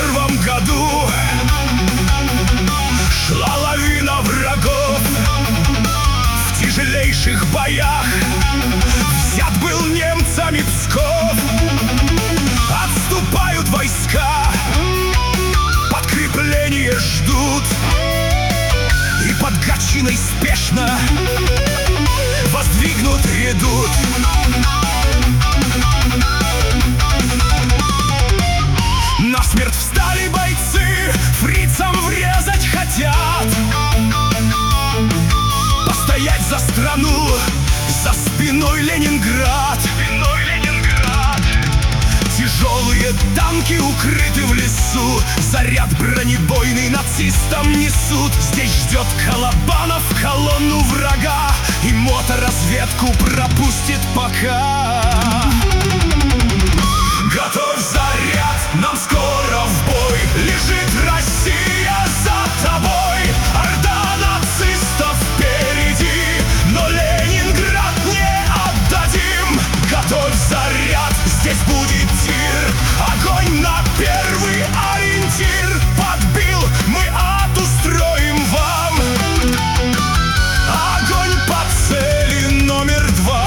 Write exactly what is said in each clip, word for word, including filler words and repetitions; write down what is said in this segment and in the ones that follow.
первом году шла лавина врагов. В тяжелейших боях взят был немцами Псков. Отступают войска, подкрепление ждут, и под Гатчиной спешно воздвигнут редут. Насмерть встали бойцы, фрицам врезать хотят. Постоять за страну, за спиной Ленинград. Спиной Ленинград. Тяжелые танки укрыты в лесу, заряд бронебойный нацистам несут. Здесь ждет Колобанов колонну врага, и моторазведку пропустит пока. Готовь заряд, нам скоро в бой. Лежит Россия за тобой, орда нацистов впереди, но Ленинград не отдадим. Готовь заряд, здесь будет тир, огонь на первый ориентир. Подбил, мы ад устроим вам, огонь по цели номер два.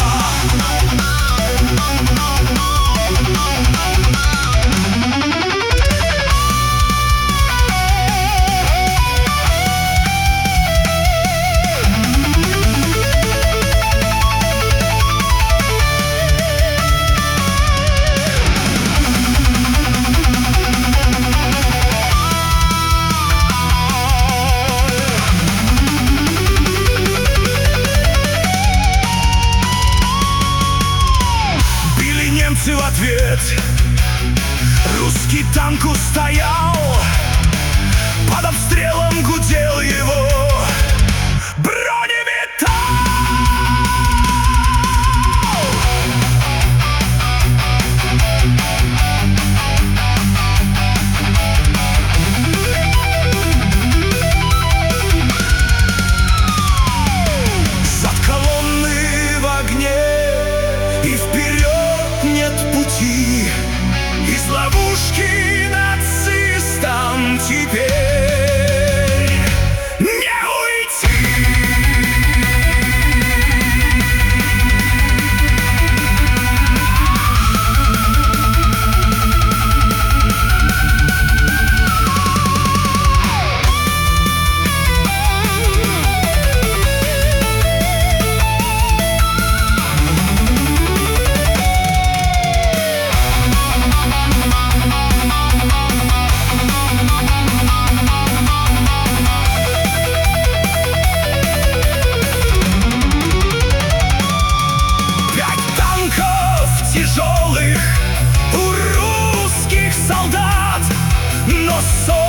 В ответ русский танк устоял, под обстрелом гудел его бронеметалл. Зад колонны в огне, и вперед нет пути. Из ловушки нацистам теперь не уйти. Тяжелых у русских солдат, но сон